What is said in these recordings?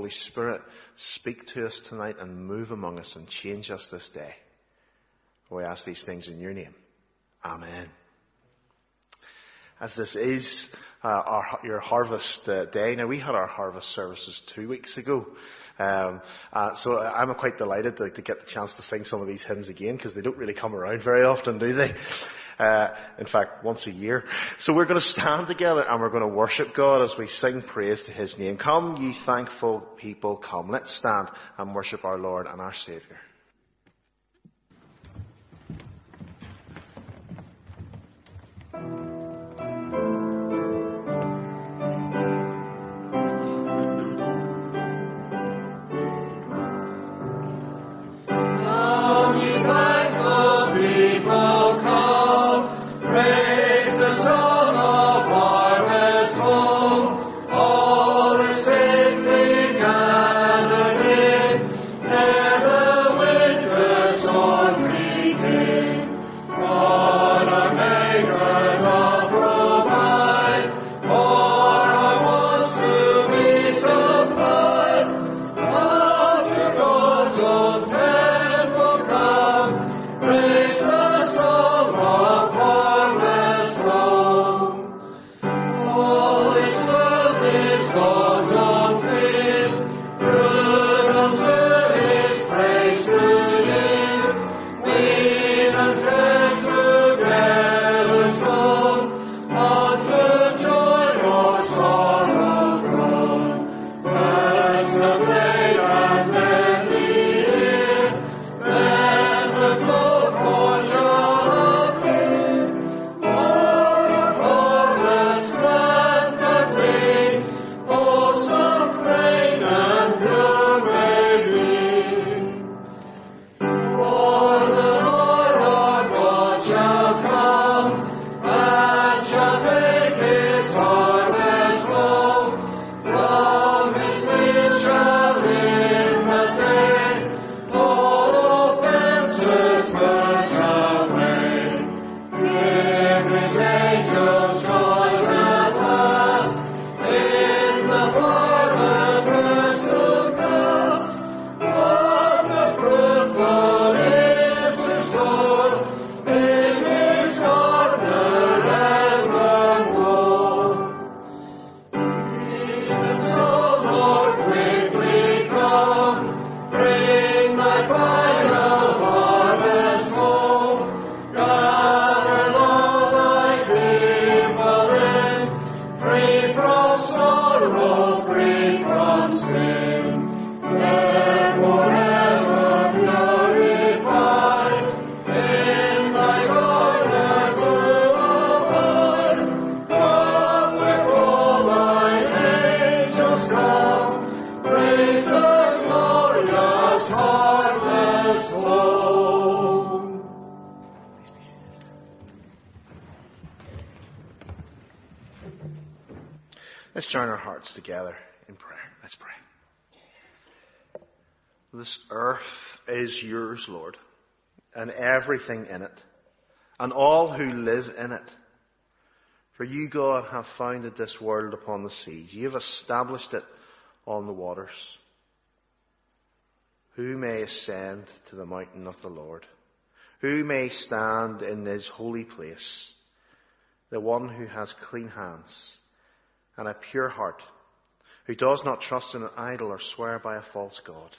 Holy Spirit, speak to us tonight and move among us and change us this day. We ask these things in your name. Amen. As this is your harvest day. Now, we had our harvest services 2 weeks ago. So I'm quite delighted to get the chance to sing some of these hymns again, because they don't really come around very often, do they? In fact, once a year. So we're going to stand together and we're going to worship God as we sing praise to his name. Come, ye thankful people, come. Let's stand and worship our Lord and our Saviour. Let's join our hearts together in prayer. Let's pray. This earth is yours, Lord, and everything in it, and all who live in it. For you, God, have founded this world upon the seas. You have established it on the waters. Who may ascend to the mountain of the Lord? Who may stand in his holy place? The one who has clean hands and a pure heart, who does not trust in an idol or swear by a false god.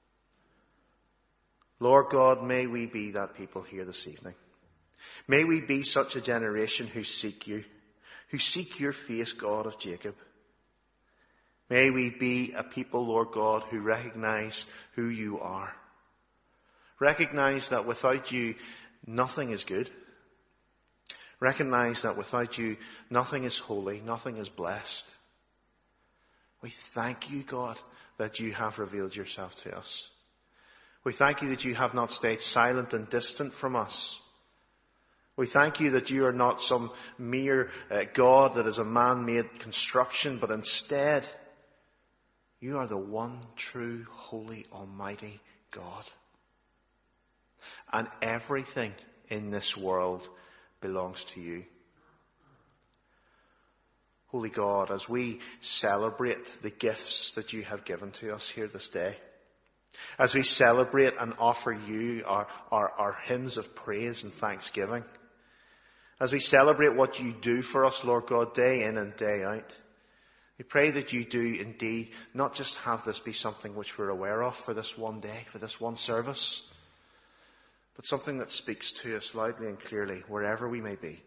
Lord God, may we be that people here this evening. May we be such a generation who seek you, who seek your face, God of Jacob. May we be a people, Lord God, who recognize who you are. Recognize that without you, nothing is good. Recognize that without you, nothing is holy, nothing is blessed. We thank you, God, that you have revealed yourself to us. We thank you that you have not stayed silent and distant from us. We thank you that you are not some mere God that is a man-made construction, but instead, you are the one true, holy, almighty God. And everything in this world belongs to you. Holy God, as we celebrate the gifts that you have given to us here this day, as we celebrate and offer you our hymns of praise and thanksgiving, as we celebrate what you do for us, Lord God, day in and day out, we pray that you do indeed not just have this be something which we're aware of for this one day, for this one service, but something that speaks to us loudly and clearly wherever we may be.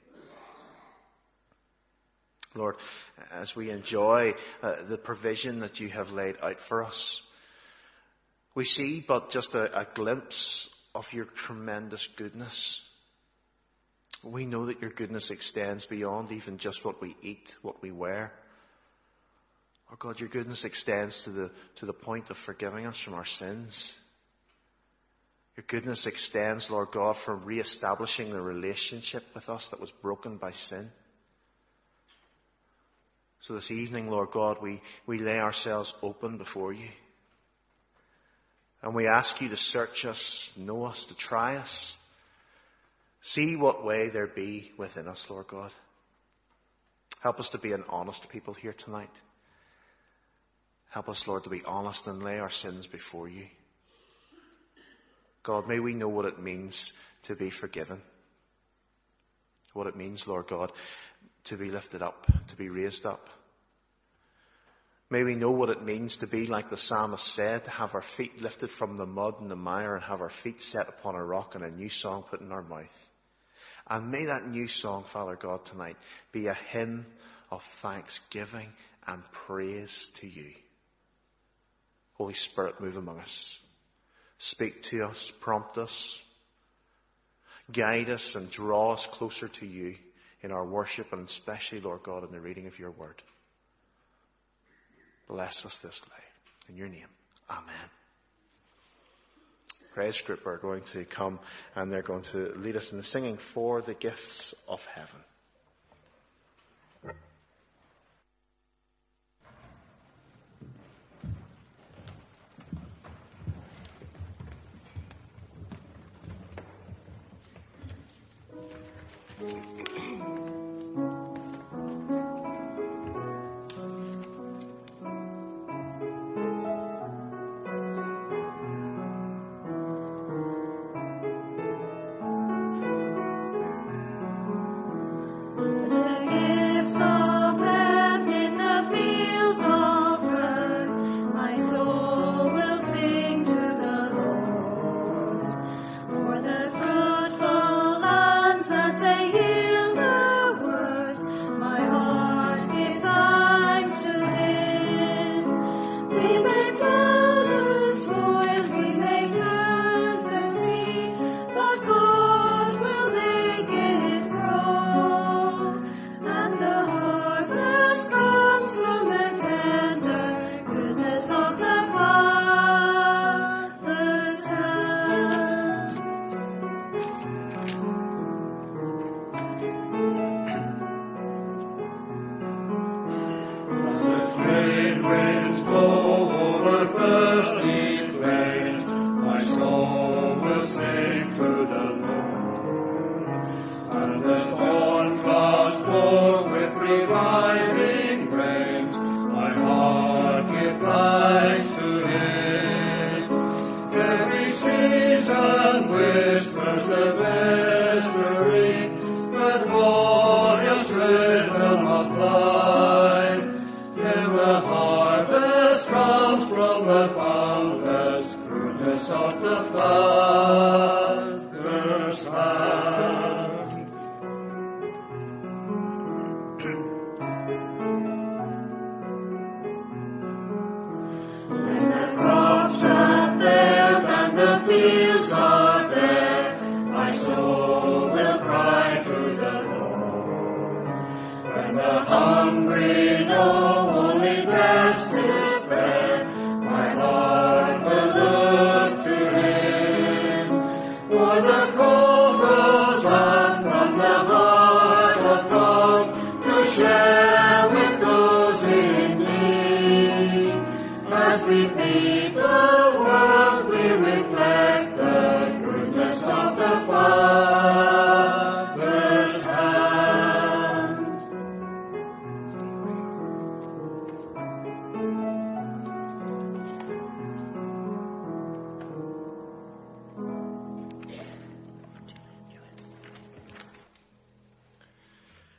Lord, as we enjoy the provision that you have laid out for us, we see but just a glimpse of your tremendous goodness. We know that your goodness extends beyond even just what we eat, what we wear. Oh God, your goodness extends to the point of forgiving us from our sins. Your goodness extends, Lord God, from re-establishing the relationship with us that was broken by sin. So this evening, Lord God, we lay ourselves open before you. And we ask you to search us, know us, to try us. See what way there be within us, Lord God. Help us to be an honest people here tonight. Help us, Lord, to be honest and lay our sins before you. God, may we know what it means to be forgiven. What it means, Lord God, to be lifted up, to be raised up. May we know what it means to be like the psalmist said, to have our feet lifted from the mud and the mire and have our feet set upon a rock and a new song put in our mouth. And may that new song, Father God, tonight be a hymn of thanksgiving and praise to you. Holy Spirit, move among us. Speak to us, prompt us, guide us and draw us closer to you in our worship and especially, Lord God, in the reading of your word. Bless us this day. In your name. Amen. Praise group are going to come and they're going to lead us in the singing For the Gifts of Heaven.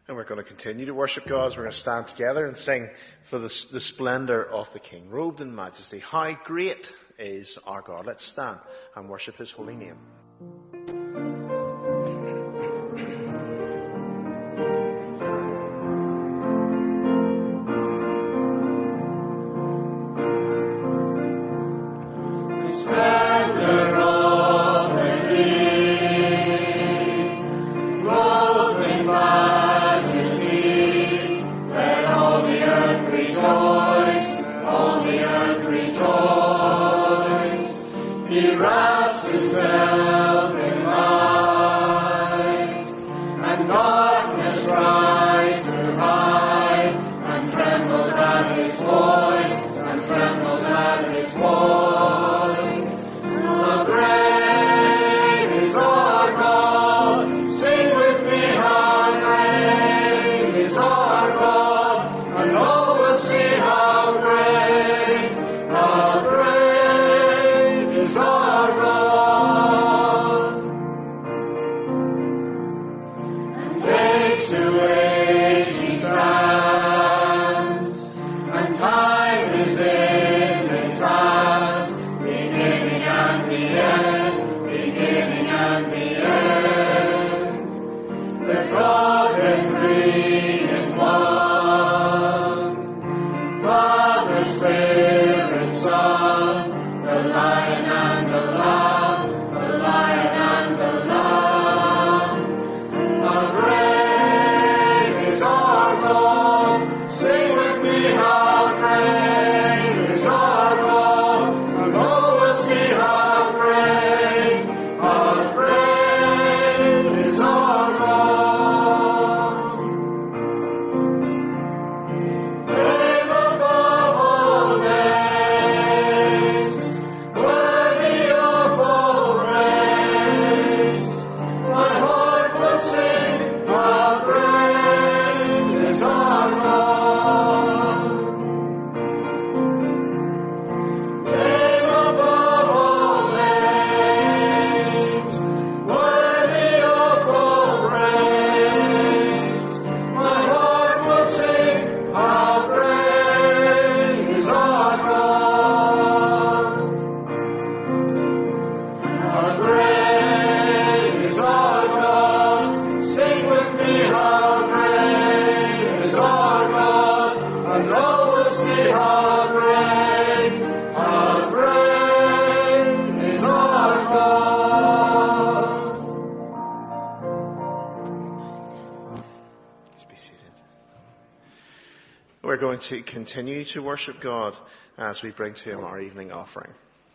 And we're going to continue to worship God as we're going to stand together and sing for the splendour of the King, robed in majesty. How great is our God. Let's stand and worship his holy name. We're going to continue to worship God as we bring to him our evening offering.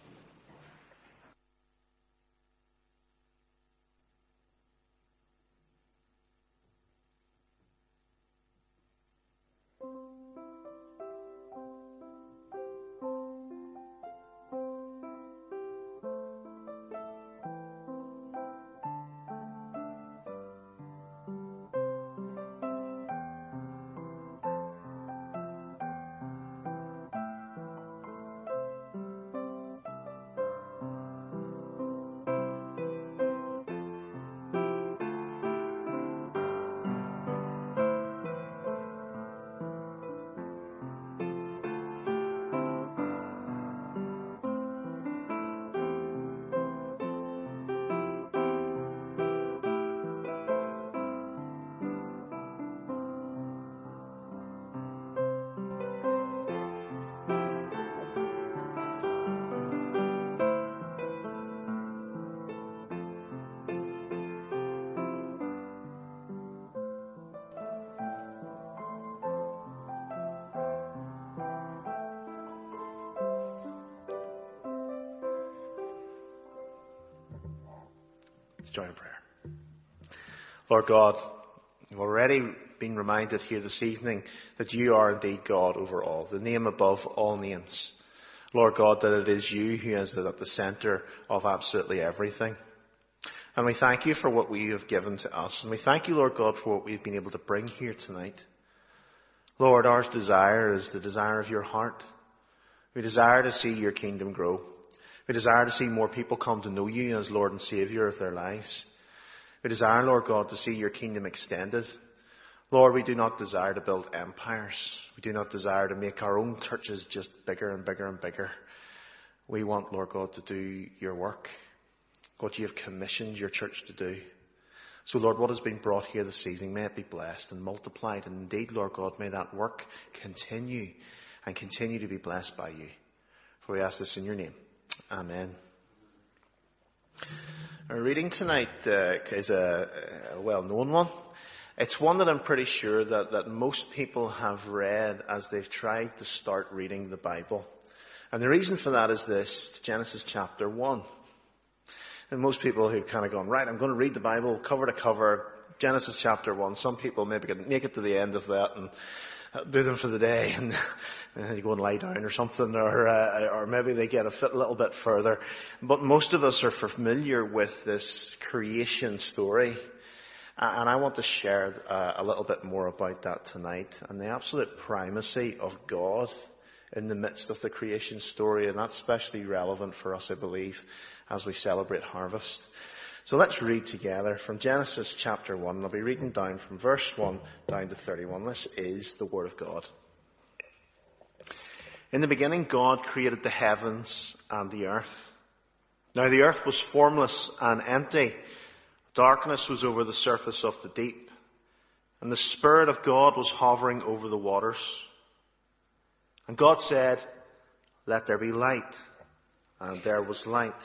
Let's join in prayer. Lord God, we've already been reminded here this evening that you are indeed God over all, the name above all names. Lord God, that it is you who is at the centre of absolutely everything. And we thank you for what you have given to us. And we thank you, Lord God, for what we've been able to bring here tonight. Lord, our desire is the desire of your heart. We desire to see your kingdom grow. We desire to see more people come to know you as Lord and Saviour of their lives. We desire, Lord God, to see your kingdom extended. Lord, we do not desire to build empires. We do not desire to make our own churches just bigger and bigger and bigger. We want, Lord God, to do your work, what you have commissioned your church to do. So, Lord, what has been brought here this evening, may it be blessed and multiplied. And indeed, Lord God, may that work continue and continue to be blessed by you. For we ask this in your name. Amen. Our reading tonight is a well-known one. It's one that I'm pretty sure that most people have read as they've tried to start reading the Bible. And the reason for that is this, Genesis chapter 1. And most people who've kind of gone, right, I'm going to read the Bible cover to cover, Genesis chapter 1. Some people maybe can make it to the end of that and do them for the day and then you go and lie down or something, or maybe they get a little bit further. But most of us are familiar with this creation story. And I want to share a little bit more about that tonight and the absolute primacy of God in the midst of the creation story. And that's especially relevant for us, I believe, as we celebrate harvest. So let's read together from Genesis chapter 1. I'll be reading down from verse 1 down to 31. This is the Word of God. In the beginning, God created the heavens and the earth. Now the earth was formless and empty. Darkness was over the surface of the deep, and the Spirit of God was hovering over the waters. And God said, "Let there be light." And there was light.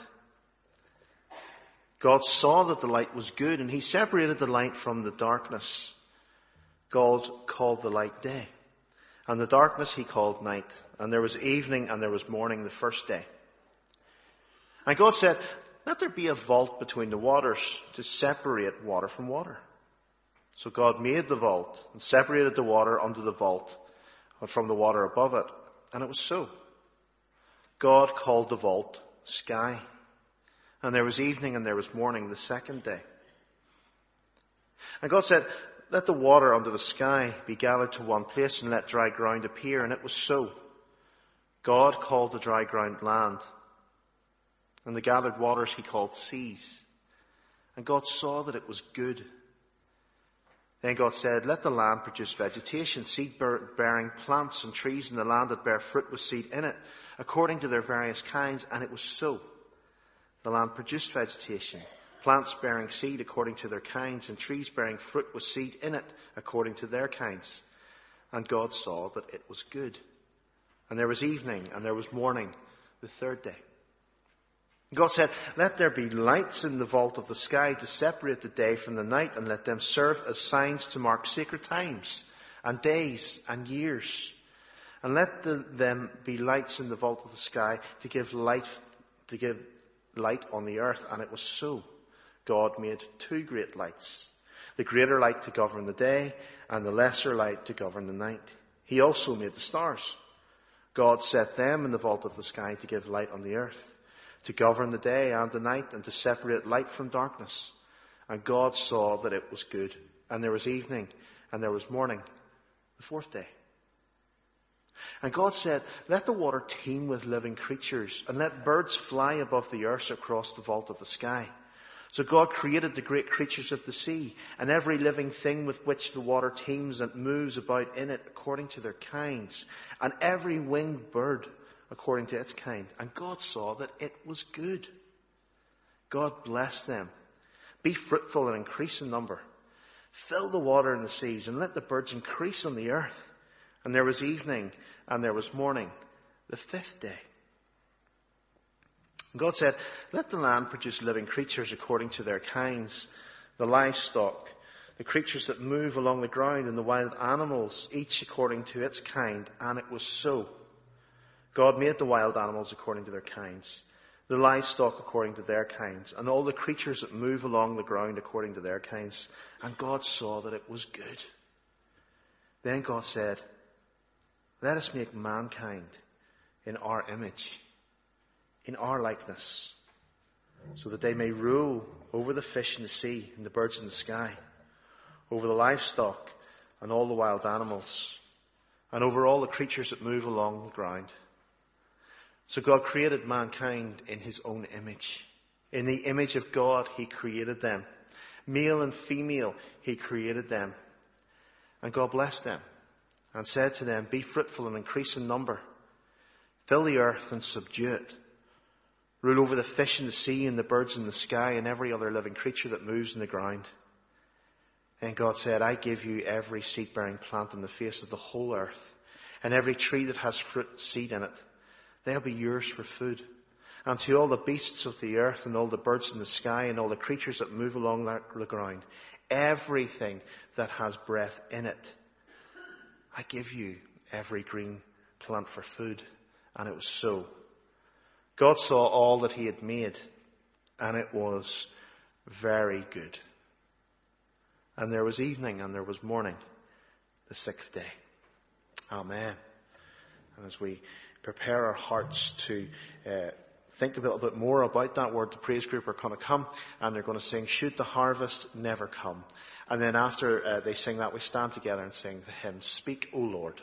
God saw that the light was good, and he separated the light from the darkness. God called the light day, and the darkness he called night. And there was evening and there was morning the first day. And God said, "Let there be a vault between the waters to separate water from water." So God made the vault and separated the water under the vault from the water above it. And it was so. God called the vault sky. And there was evening and there was morning the second day. And God said, "Let the water under the sky be gathered to one place and let dry ground appear." And it was so. God called the dry ground land. And the gathered waters he called seas. And God saw that it was good. Then God said, "Let the land produce vegetation, seed-bearing plants and trees in the land that bear fruit with seed in it, according to their various kinds." And it was so. The land produced vegetation, plants bearing seed according to their kinds, and trees bearing fruit with seed in it according to their kinds. And God saw that it was good. And there was evening and there was morning the third day. God said, "Let there be lights in the vault of the sky to separate the day from the night, and let them serve as signs to mark sacred times and days and years. And let them be lights in the vault of the sky to give light on the earth." And it was so. God made two great lights, the greater light to govern the day and the lesser light to govern the night. He also made the stars. God set them in the vault of the sky to give light on the earth, to govern the day and the night, and to separate light from darkness. And God saw that it was good. And there was evening and there was morning the fourth day. And God said, "Let the water teem with living creatures, and let birds fly above the earth across the vault of the sky." So God created the great creatures of the sea, and every living thing with which the water teems and moves about in it according to their kinds, and every winged bird according to its kind. And God saw that it was good. God blessed them. "Be fruitful and increase in number. Fill the water in the seas, and let the birds increase on the earth." And there was evening and there was morning the fifth day. God said, "Let the land produce living creatures according to their kinds, the livestock, the creatures that move along the ground, and the wild animals, each according to its kind." And it was so. God made the wild animals according to their kinds, the livestock according to their kinds, and all the creatures that move along the ground according to their kinds. And God saw that it was good. Then God said, "Let us make mankind in our image, in our likeness, so that they may rule over the fish in the sea and the birds in the sky, over the livestock and all the wild animals, and over all the creatures that move along the ground." So God created mankind in his own image. In the image of God he created them. Male and female he created them. And God blessed them and said to them, "Be fruitful and increase in number. Fill the earth and subdue it. Rule over the fish in the sea and the birds in the sky and every other living creature that moves in the ground." And God said, "I give you every seed-bearing plant on the face of the whole earth, and every tree that has fruit seed in it. They'll be yours for food. And to all the beasts of the earth and all the birds in the sky and all the creatures that move along the ground, everything that has breath in it, I give you every green plant for food." And it was so. God saw all that he had made, and it was very good. And there was evening and there was morning, the sixth day. Amen. And as we prepare our hearts to think a little bit more about that word, the praise group are going to come and they're going to sing, "Should the Harvest Never Come." And then after they sing that, we stand together and sing the hymn, "Speak, O Lord."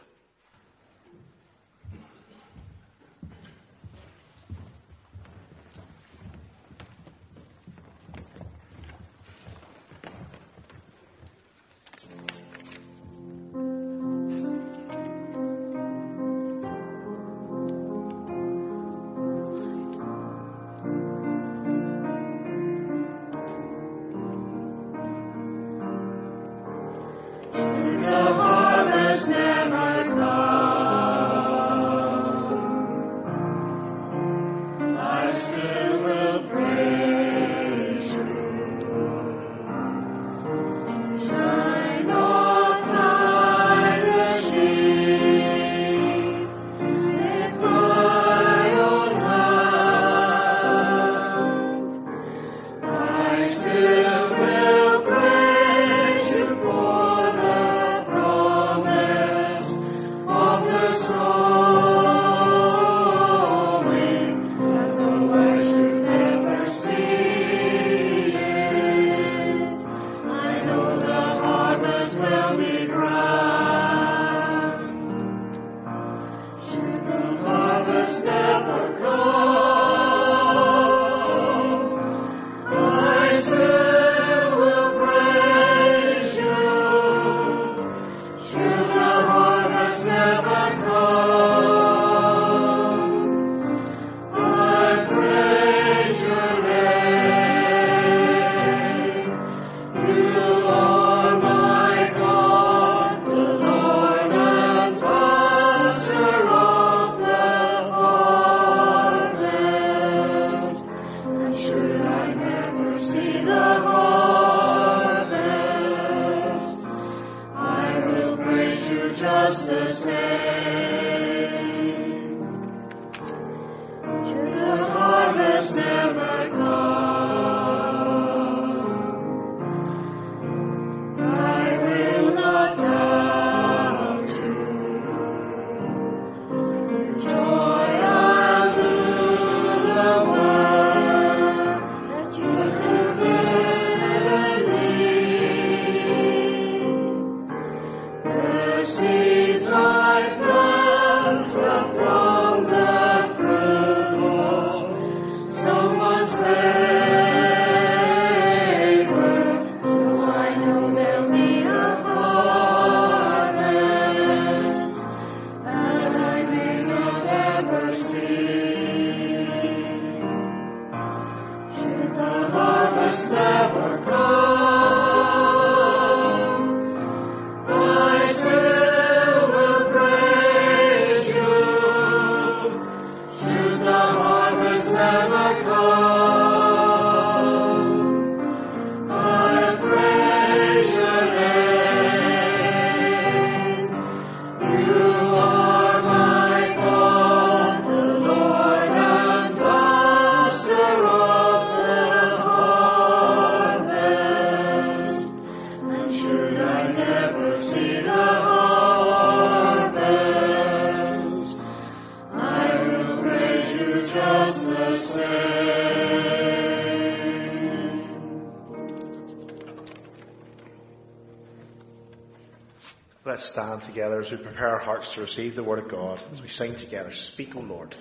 Let's stand together as we prepare our hearts to receive the word of God, as we sing together, "Speak, O Lord."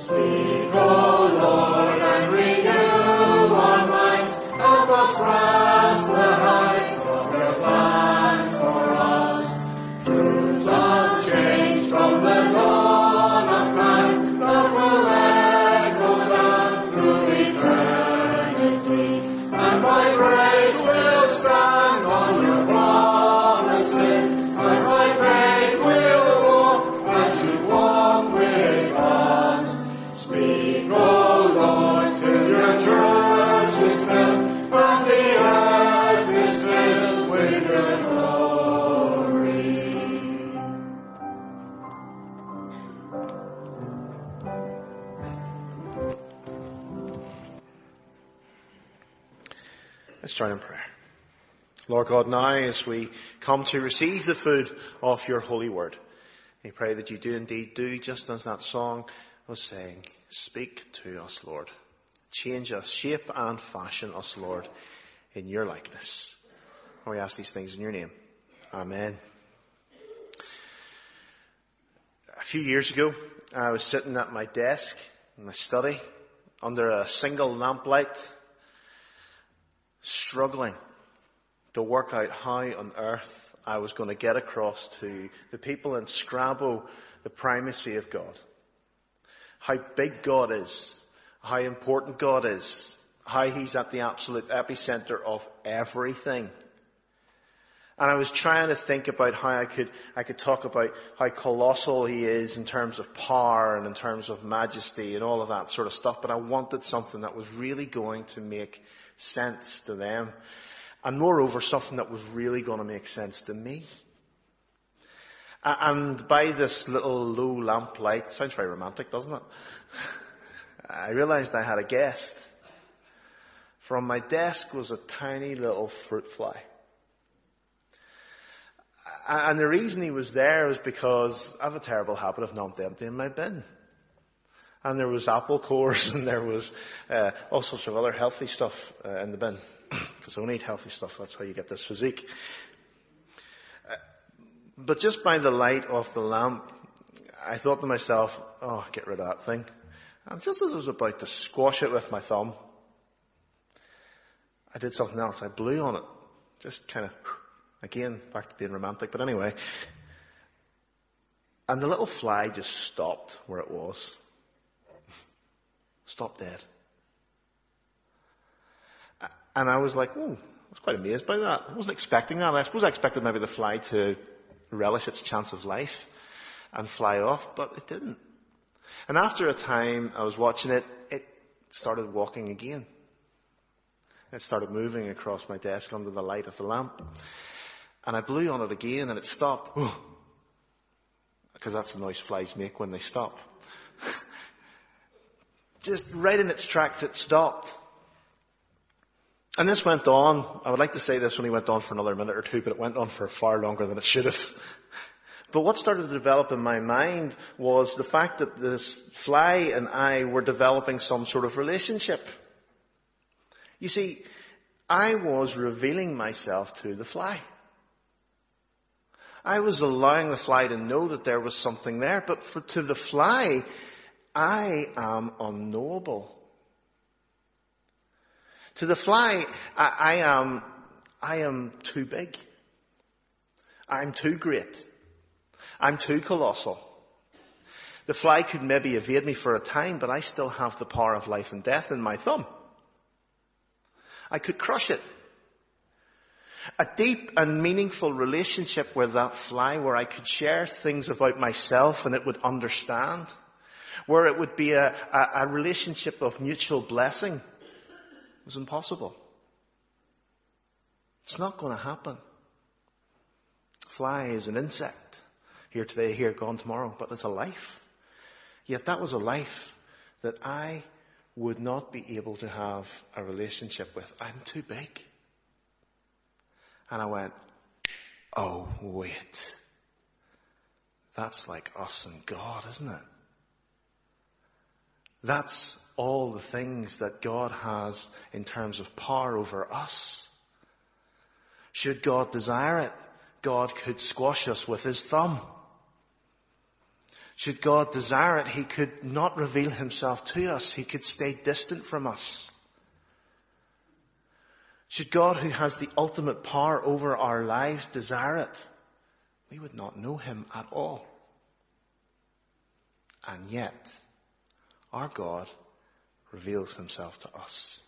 Speak, O Lord, and renew our minds. Help us grasp the heights of your plans for us. Truths unchanged from the dawn of time that will echo down through eternity. And by grace we'll stand on your promises, and by faith we'll walk as you walk with us. Speak, O Lord, till your church is filled, and the earth is filled with your glory. Let's join in prayer. Lord God, now as we come to receive the food of your holy word, we pray that you do indeed do just as that song was saying. Speak to us, Lord. Change us, shape and fashion us, Lord, in your likeness. And we ask these things in your name. Amen. A few years ago, I was sitting at my desk in my study under a single lamplight, struggling to work out how on earth I was going to get across to the people in Scrabo the primacy of God. How big God is, how important God is, how he's at the absolute epicenter of everything. And I was trying to think about how I could talk about how colossal he is in terms of power and in terms of majesty and all of that sort of stuff, but I wanted something that was really going to make sense to them. And moreover, something that was really going to make sense to me. And by this little low lamp light, sounds very romantic, doesn't it? I realized I had a guest. From my desk was a tiny little fruit fly. And the reason he was there was because I have a terrible habit of not emptying my bin. And there was apple cores and there was all sorts of other healthy stuff in the bin. Because I don't eat healthy stuff, that's how you get this physique. But just by the light of the lamp, I thought to myself, oh, get rid of that thing. And just as I was about to squash it with my thumb, I did something else. I blew on it. Just kind of, again, back to being romantic, but anyway. And the little fly just stopped where it was. Stopped dead. And I was like, oh, I was quite amazed by that. I wasn't expecting that. I suppose I expected maybe the fly to relish its chance of life and fly off, but it didn't. And after a time, I was watching it, it started walking again. It started moving across my desk under the light of the lamp. And I blew on it again and it stopped. Because that's the noise flies make when they stop. Just right in its tracks, it stopped. And this went on. I would like to say this only went on for another minute or two, but it went on for far longer than it should have. But what started to develop in my mind was the fact that this fly and I were developing some sort of relationship. You see, I was revealing myself to the fly. I was allowing the fly to know that there was something there, but to the fly, I am unknowable. To the fly, I am too big. I'm too great. I'm too colossal. The fly could maybe evade me for a time, but I still have the power of life and death in my thumb. I could crush it. A deep and meaningful relationship with that fly where I could share things about myself and it would understand. Where it would be a relationship of mutual blessing. It was impossible. It's not going to happen. Fly is an insect. Here today, here, gone tomorrow. But it's a life. Yet that was a life that I would not be able to have a relationship with. I'm too big. And I went, oh, wait. That's like us and God, isn't it? That's all the things that God has in terms of power over us. Should God desire it, God could squash us with his thumb. Should God desire it, he could not reveal himself to us. He could stay distant from us. Should God, who has the ultimate power over our lives, desire it, we would not know him at all. And yet, our God reveals himself to us.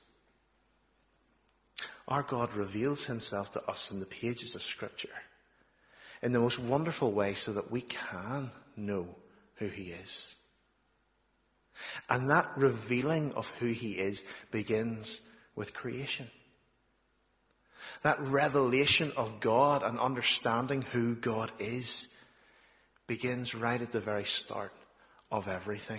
Our God reveals himself to us in the pages of Scripture in the most wonderful way so that we can know who he is. And that revealing of who he is begins with creation. That revelation of God and understanding who God is begins right at the very start of everything.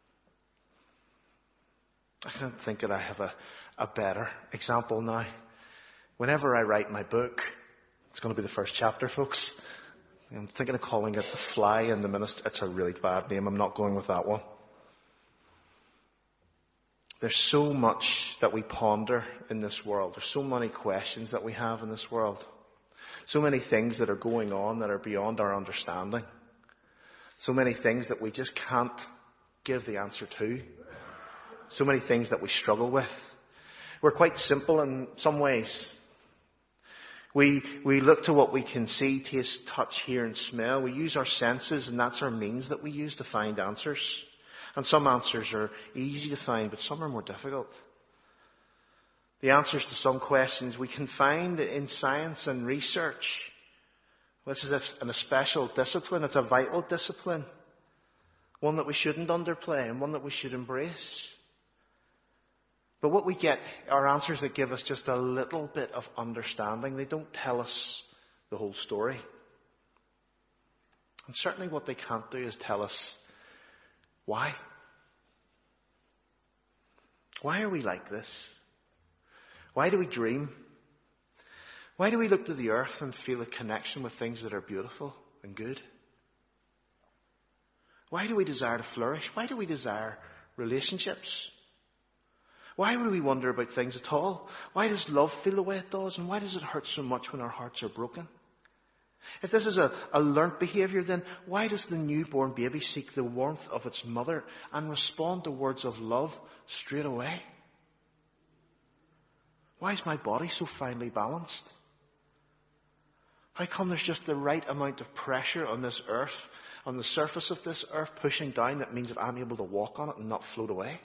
I can't think that I have a better example now. Whenever I write my book, it's going to be the first chapter, folks. I'm thinking of calling it The Fly in the Minister. It's a really bad name. I'm not going with that one. There's so much that we ponder in this world. There's so many questions that we have in this world. So many things that are going on that are beyond our understanding. So many things that we just can't give the answer to. So many things that we struggle with. We're quite simple in some ways. We look to what we can see, taste, touch, hear and smell. We use our senses, and that's our means that we use to find answers. And some answers are easy to find, but some are more difficult. The answers to some questions we can find in science and research. This is a special discipline. It's a vital discipline. One that we shouldn't underplay and one that we should embrace. But what we get are answers that give us just a little bit of understanding. They don't tell us the whole story. And certainly what they can't do is tell us why. Why are we like this? Why do we dream? Why do we look to the earth and feel a connection with things that are beautiful and good? Why do we desire to flourish? Why do we desire relationships? Why would we wonder about things at all? Why does love feel the way it does? And why does it hurt so much when our hearts are broken? If this is a learnt behaviour, then why does the newborn baby seek the warmth of its mother and respond to words of love straight away? Why is my body so finely balanced? How come there's just the right amount of pressure on this earth, on the surface of this earth, pushing down that means that I'm able to walk on it and not float away?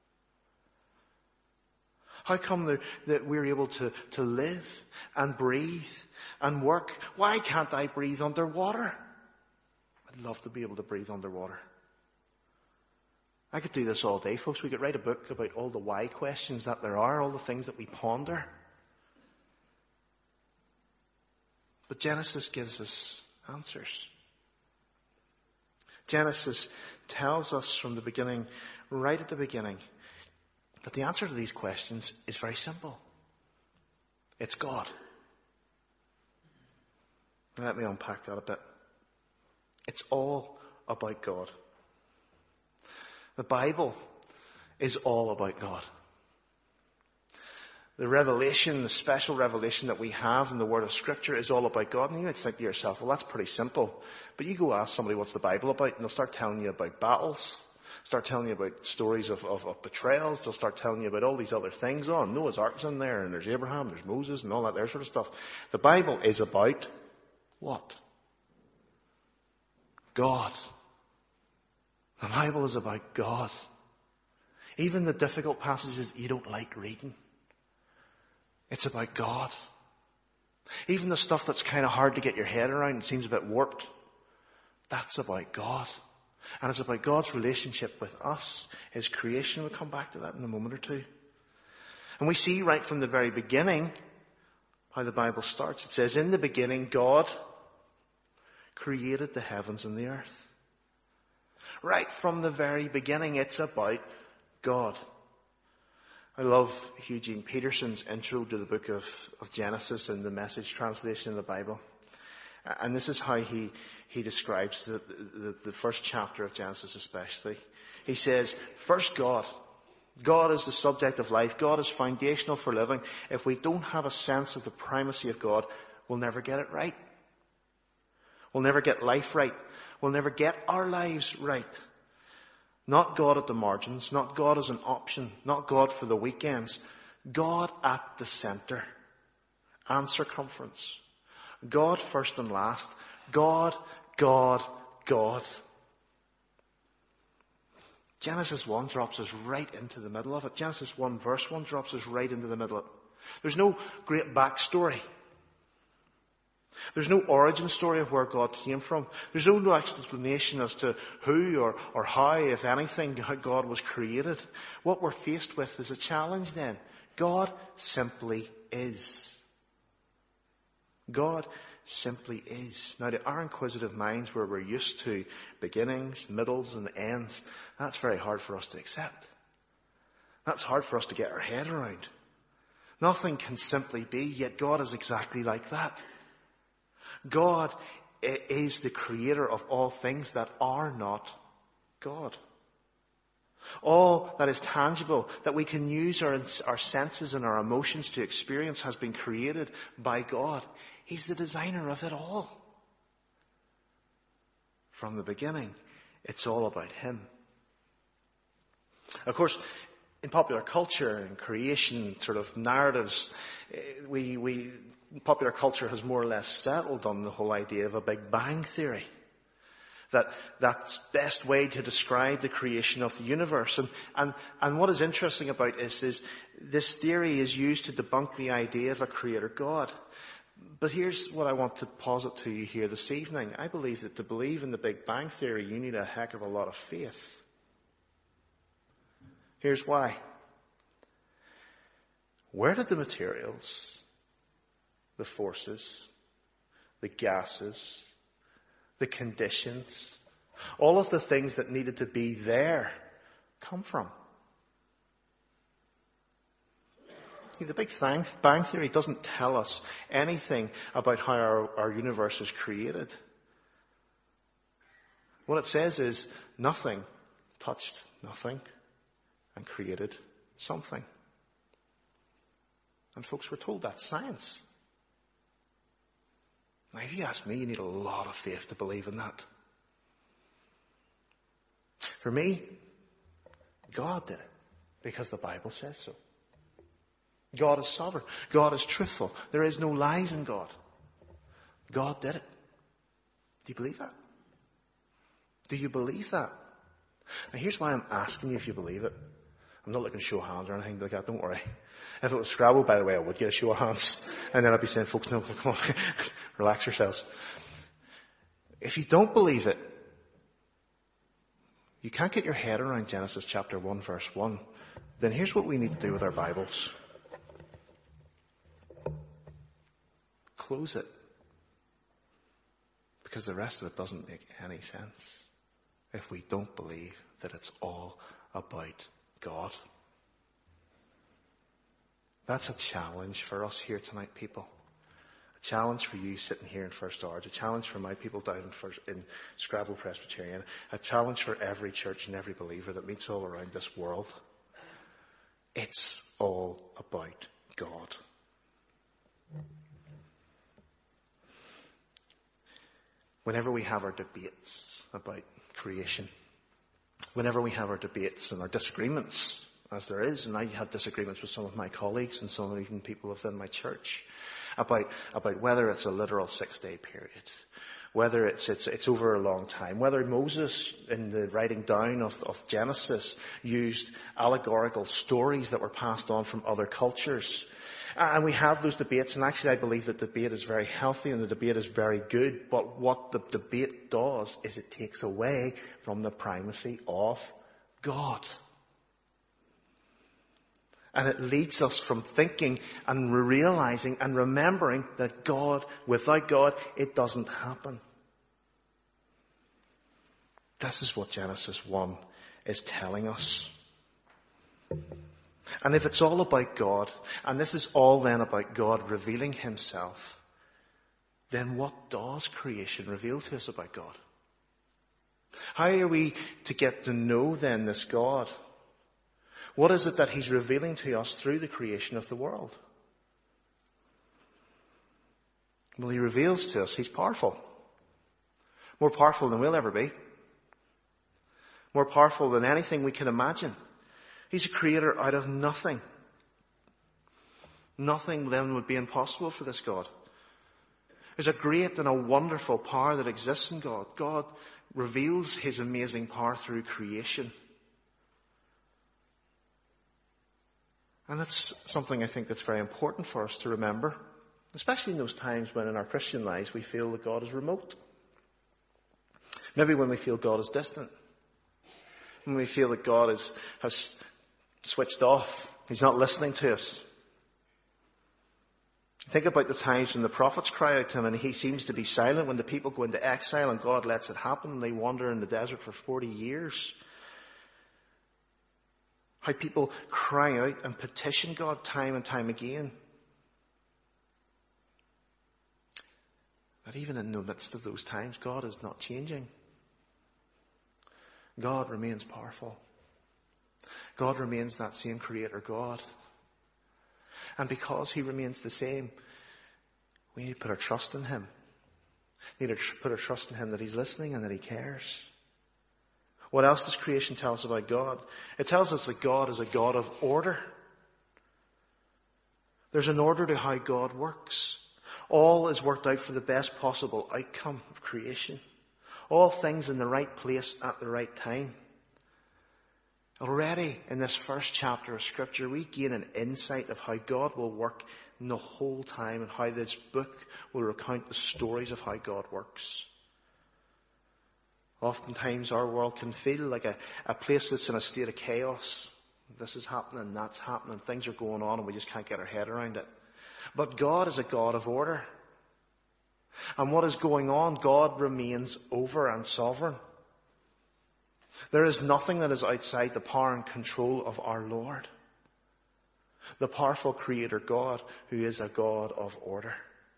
How come that we're able to live and breathe and work? Why can't I breathe underwater? I'd love to be able to breathe underwater. I could do this all day, folks. We could write a book about all the why questions that there are, all the things that we ponder. But Genesis gives us answers. Genesis tells us from the beginning, right at the beginning, that the answer to these questions is very simple. It's God. Let me unpack that a bit. It's all about God. The Bible is all about God. The revelation, the special revelation that we have in the Word of Scripture is all about God. And you might think to yourself, well, that's pretty simple. But you go ask somebody what's the Bible about, and they'll start telling you about battles. Start telling you about stories of betrayals. They'll start telling you about all these other things. Oh, Noah's Ark's in there, and there's Abraham, there's Moses, and all that there sort of stuff. The Bible is about what? God. The Bible is about God. Even the difficult passages you don't like reading, it's about God. Even the stuff that's kind of hard to get your head around and seems a bit warped, that's about God. And it's about God's relationship with us, His creation. We'll come back to that in a moment or two. And we see right from the very beginning how the Bible starts. It says, in the beginning, God created the heavens and the earth. Right from the very beginning, it's about God. I love Eugene Peterson's intro to the book of Genesis in the Message translation of the Bible. And this is how he describes the first chapter of Genesis especially. He says, first God. God is the subject of life. God is foundational for living. If we don't have a sense of the primacy of God, we'll never get it right. We'll never get life right. We'll never get our lives right. Not God at the margins, not God as an option, not God for the weekends. God at the center and circumference. God first and last. God, God, God. Genesis 1 drops us right into the middle of it. Genesis 1 verse 1 drops us right into the middle of it. There's no great backstory. There's no origin story of where God came from. There's no explanation as to who or how, if anything, God was created. What we're faced with is a challenge then. God simply is. God simply is. Now, to our inquisitive minds, where we're used to beginnings, middles, and ends, that's very hard for us to accept. That's hard for us to get our head around. Nothing can simply be, yet God is exactly like that. God is the creator of all things that are not God. All that is tangible, that we can use our senses and our emotions to experience, has been created by God. He's the designer of it all. From the beginning, it's all about Him. Of course, in popular culture and creation sort of narratives, popular culture has more or less settled on the whole idea of a Big Bang theory. That's best way to describe the creation of the universe. And what is interesting about this is this theory is used to debunk the idea of a creator God. But here's what I want to posit to you here this evening. I believe that to believe in the Big Bang theory, you need a heck of a lot of faith. Here's why. Where did the materials, the forces, the gases, the conditions, all of the things that needed to be there come from? The Big Bang theory doesn't tell us anything about how our universe is created. What it says is nothing touched nothing and created something. And folks, we're told that's science. Now, if you ask me, you need a lot of faith to believe in that. For me, God did it because the Bible says so. God is sovereign. God is truthful. There is no lies in God. God did it. Do you believe that? Do you believe that? Now, here's why I'm asking you if you believe it. I'm not looking to show hands or anything like that. Don't worry. If it was Scrabble, by the way, I would get a show of hands. And then I'd be saying, folks, no, come on, relax yourselves. If you don't believe it, you can't get your head around Genesis chapter 1, verse 1, then here's what we need to do with our Bibles. Close it. Because the rest of it doesn't make any sense if we don't believe that it's all about God. That's a challenge for us here tonight, people. A challenge for you sitting here in First Arch. A challenge for my people down in Scrabble Presbyterian. A challenge for every church and every believer that meets all around this world. It's all about God. Whenever we have our debates about creation, whenever we have our debates and our disagreements, as there is, and I have disagreements with some of my colleagues and some even people within my church about whether it's a literal 6-day period, whether it's over a long time, whether Moses in the writing down of Genesis used allegorical stories that were passed on from other cultures. And we have those debates, and actually I believe that debate is very healthy and the debate is very good, but what the debate does is it takes away from the primacy of God. And it leads us from thinking and realizing and remembering that God, without God, it doesn't happen. This is what Genesis 1 is telling us. And if it's all about God, and this is all then about God revealing Himself, then what does creation reveal to us about God? How are we to get to know then this God? What is it that He's revealing to us through the creation of the world? Well, He reveals to us He's powerful. More powerful than we'll ever be. More powerful than anything we can imagine. He's a creator out of nothing. Nothing then would be impossible for this God. There's a great and a wonderful power that exists in God. God reveals his amazing power through creation. And that's something I think that's very important for us to remember, especially in those times when in our Christian lives we feel that God is remote. Maybe when we feel God is distant. When we feel that God has switched off. He's not listening to us. Think about the times when the prophets cry out to him and he seems to be silent, when the people go into exile and God lets it happen and they wander in the desert for 40 years. How people cry out and petition God time and time again. But even in the midst of those times, God is not changing. God remains powerful. God remains that same creator God. And because he remains the same, we need to put our trust in him. We need to put our trust in him that he's listening and that he cares. What else does creation tell us about God? It tells us that God is a God of order. There's an order to how God works. All is worked out for the best possible outcome of creation. All things in the right place at the right time. Already in this first chapter of Scripture, we gain an insight of how God will work in the whole time and how this book will recount the stories of how God works. Oftentimes our world can feel like a place that's in a state of chaos. This is happening, that's happening, things are going on and we just can't get our head around it. But God is a God of order. And what is going on, God remains over and sovereign. There is nothing that is outside the power and control of our Lord, the powerful creator God who is a God of order.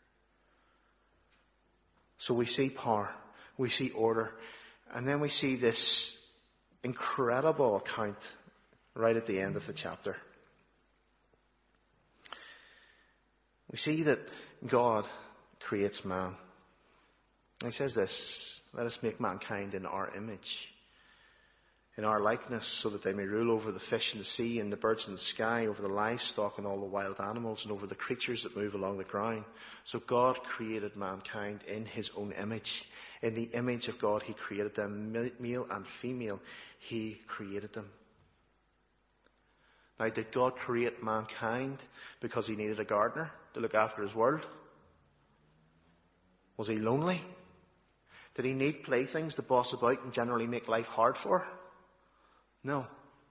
So we see power, we see order, and then we see this incredible account right at the end of the chapter. We see that God creates man. And he says this, let us make mankind in our image, in our likeness, so that they may rule over the fish in the sea and the birds in the sky, over the livestock and all the wild animals, and over the creatures that move along the ground. So God created mankind in his own image. In the image of God he created them, male and female, he created them. Now, did God create mankind because he needed a gardener to look after his world? Was he lonely? Did he need playthings to boss about and generally make life hard for? No.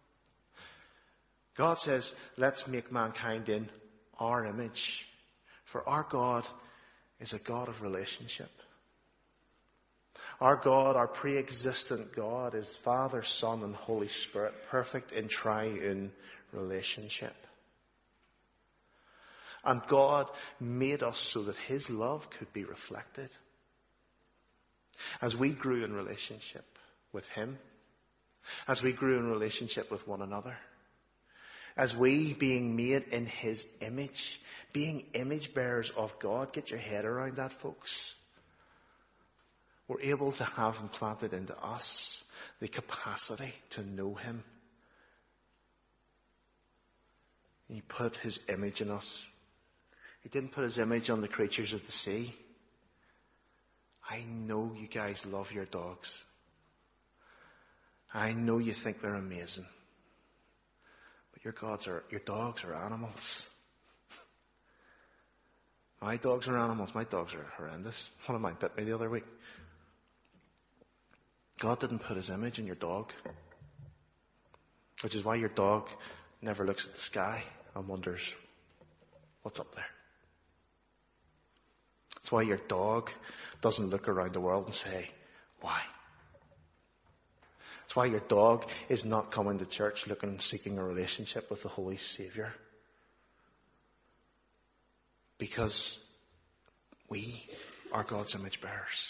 God says, let's make mankind in our image. For our God is a God of relationship. Our God, our pre-existent God, is Father, Son, and Holy Spirit, perfect in triune relationship. And God made us so that his love could be reflected. As we grew in relationship with him, as we grew in relationship with one another, as we, being made in his image, being image bearers of God, get your head around that, folks. We're able to have implanted into us the capacity to know him. He put his image in us. He didn't put his image on the creatures of the sea. I know you guys love your dogs. I know you think they're amazing. But your dogs are animals. My dogs are animals. My dogs are horrendous. One of mine bit me the other week. God didn't put his image in your dog. Which is why your dog never looks at the sky and wonders, what's up there? That's why your dog doesn't look around the world and say, why? That's why your dog is not coming to church seeking a relationship with the Holy Savior. Because we are God's image bearers.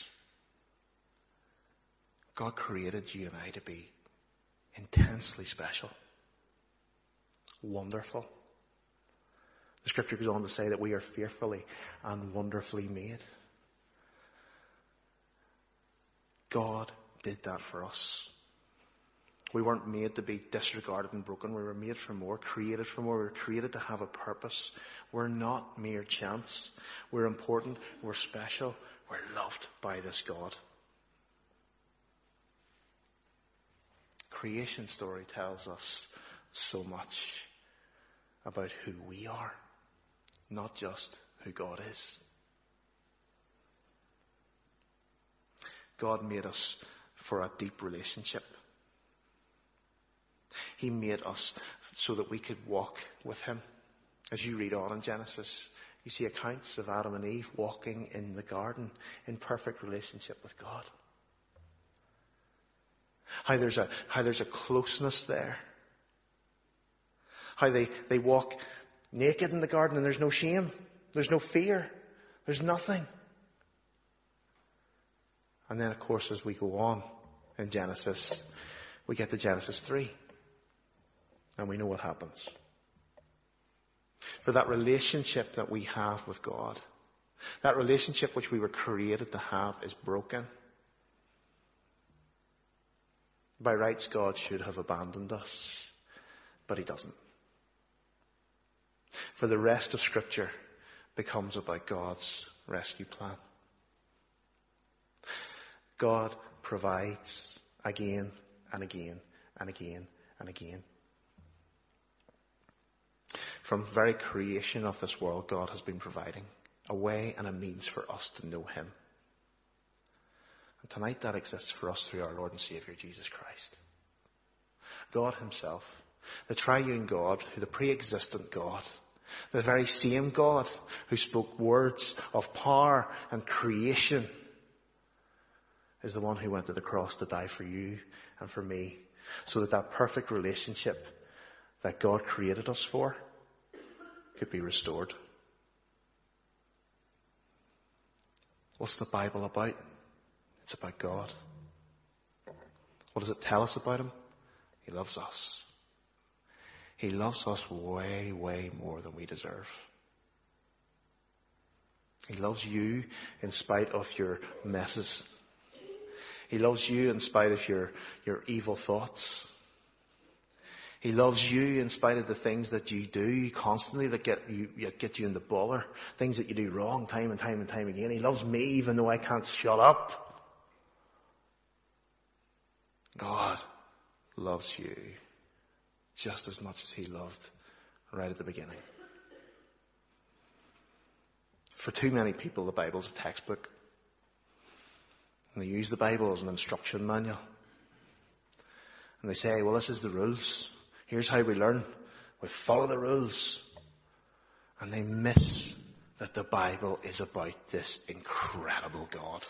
God created you and I to be intensely special. Wonderful. The scripture goes on to say that we are fearfully and wonderfully made. God did that for us. We weren't made to be disregarded and broken. We were made for more, created for more. We were created to have a purpose. We're not mere chance. We're important. We're special. We're loved by this God. Creation story tells us so much about who we are, not just who God is. God made us for a deep relationship. He made us so that we could walk with him. As you read on in Genesis, you see accounts of Adam and Eve walking in the garden in perfect relationship with God. How there's a closeness there. How they walk naked in the garden and there's no shame. There's no fear. There's nothing. And then, of course, as we go on in Genesis, we get to Genesis 3. And we know what happens. For that relationship that we have with God, that relationship which we were created to have, is broken. By rights, God should have abandoned us, but he doesn't. For the rest of Scripture becomes about God's rescue plan. God provides again and again and again and again. From the very creation of this world, God has been providing a way and a means for us to know him. And tonight that exists for us through our Lord and Saviour, Jesus Christ. God himself, the triune God, the pre-existent God, the very same God who spoke words of power and creation, is the one who went to the cross to die for you and for me, so that that perfect relationship that God created us for could be restored. What's the Bible about? It's about God. What does it tell us about him? He loves us. He loves us way, way more than we deserve. He loves you in spite of your messes. He loves you in spite of your evil thoughts. He loves you in spite of the things that you do constantly that get you in the bother. Things that you do wrong time and time and time again. He loves me even though I can't shut up. God loves you just as much as he loved right at the beginning. For too many people, the Bible's a textbook. And they use the Bible as an instruction manual. And they say, well, this is the rules. Here's how we learn. We follow the rules. And they miss that the Bible is about this incredible God.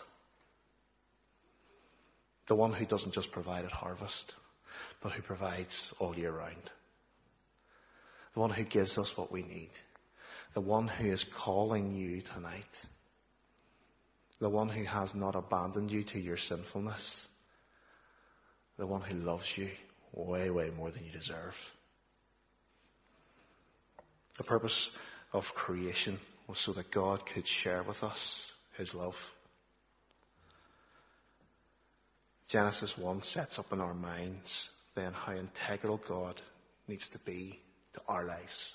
The one who doesn't just provide at harvest, but who provides all year round. The one who gives us what we need. The one who is calling you tonight. The one who has not abandoned you to your sinfulness. The one who loves you way, way more than you deserve. The purpose of creation was so that God could share with us his love. Genesis 1 sets up in our minds then how integral God needs to be to our lives.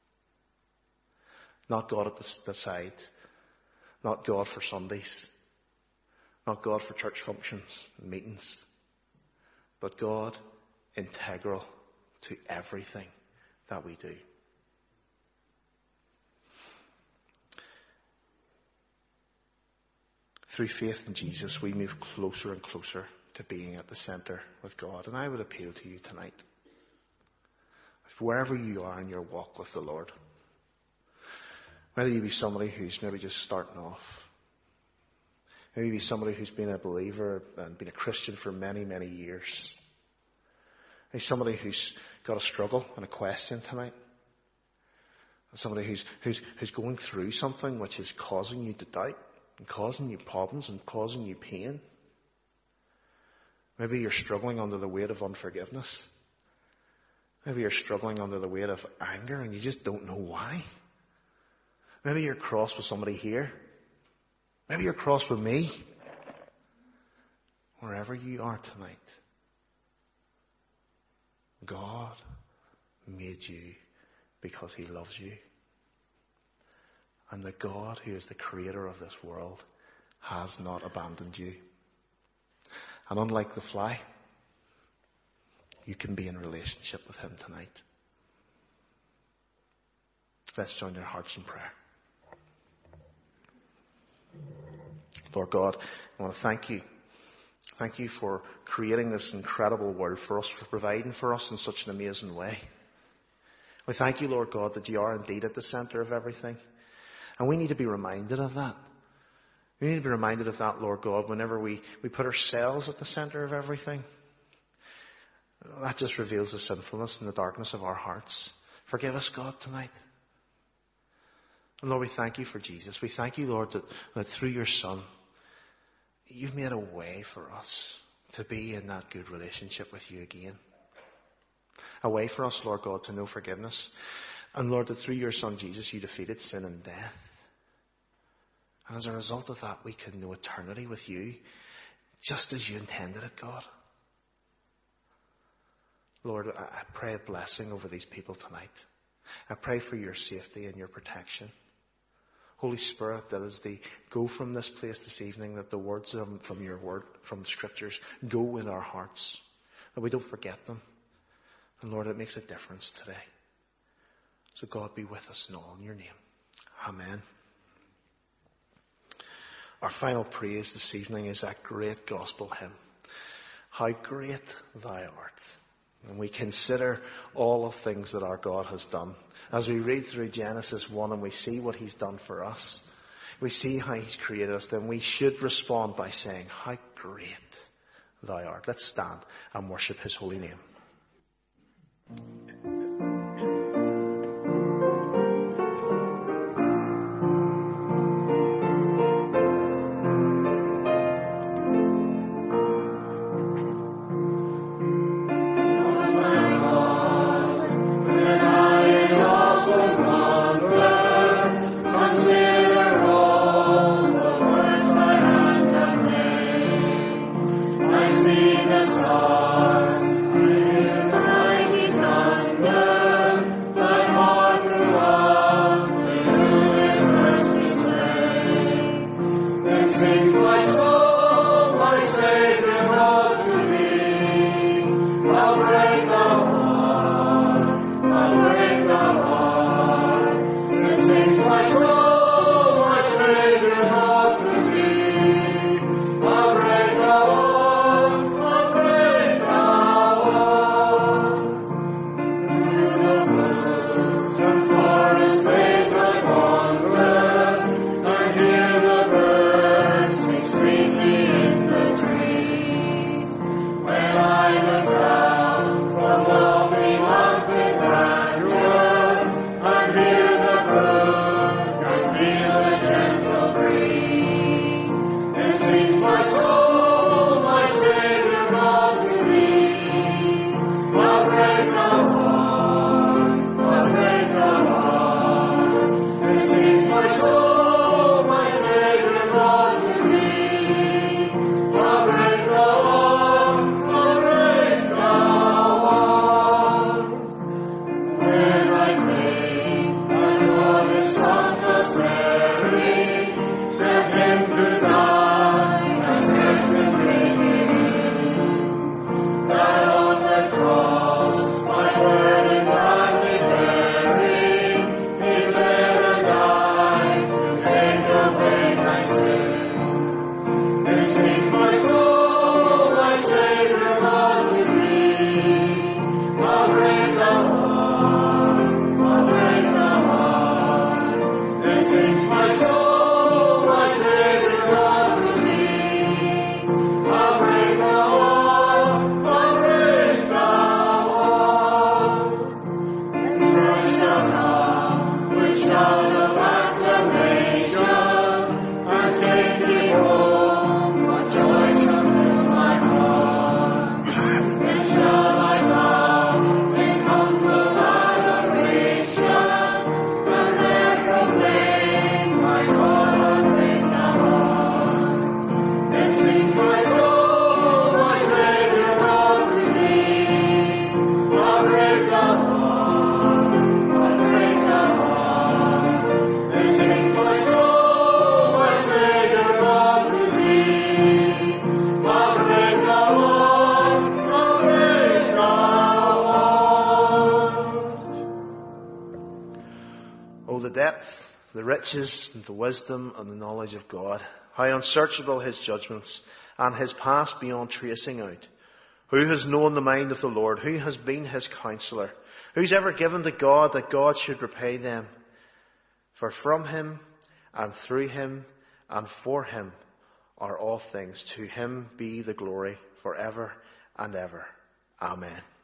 Not God at the side. Not God for Sundays. Not God for church functions and meetings. But God integral to everything that we do. Through faith in Jesus, we move closer and closer to being at the centre with God. And I would appeal to you tonight, if wherever you are in your walk with the Lord, whether you be somebody who's maybe just starting off, maybe be somebody who's been a believer and been a Christian for many, many years, maybe somebody who's got a struggle and a question tonight, and somebody who's going through something which is causing you to doubt and causing you problems and causing you pain. Maybe you're struggling under the weight of unforgiveness. Maybe you're struggling under the weight of anger and you just don't know why. Maybe you're cross with somebody here. Maybe you're cross with me. wherever you are tonight, God made you because he loves you. And the God who is the creator of this world has not abandoned you. And unlike the fly, you can be in relationship with him tonight. Let's join our hearts in prayer. Lord God, I want to thank you. Thank you for creating this incredible world for us, for providing for us in such an amazing way. We thank you, Lord God, that you are indeed at the center of everything. And we need to be reminded of that. We need to be reminded of that, Lord God, whenever we put ourselves at the center of everything. That just reveals the sinfulness and the darkness of our hearts. Forgive us, God, tonight. And Lord, we thank you for Jesus. We thank you, Lord, that through your Son, you've made a way for us to be in that good relationship with you again. A way for us, Lord God, to know forgiveness. And Lord, that through your Son, Jesus, you defeated sin and death. And as a result of that, we can know eternity with you, just as you intended it, God. Lord, I pray a blessing over these people tonight. I pray for your safety and your protection. Holy Spirit, that as they go from this place this evening, that the words from your word, from the scriptures, go in our hearts, that we don't forget them. And Lord, it makes a difference today. So God, be with us and all in your name. Amen. Our final praise this evening is that great gospel hymn, How Great Thou Art. And we consider all of things that our God has done. As we read through Genesis 1 and we see what he's done for us, we see how he's created us, then we should respond by saying, How great thou art. Let's stand and worship his holy name. I see the stars. the depth, the riches, and the wisdom and the knowledge of God. How unsearchable his judgments, and his paths beyond tracing out. Who has known the mind of the Lord? Who has been his counselor? Who's ever given to God that God should repay them? For from him, and through him, and for him are all things. To him be the glory forever and ever. Amen.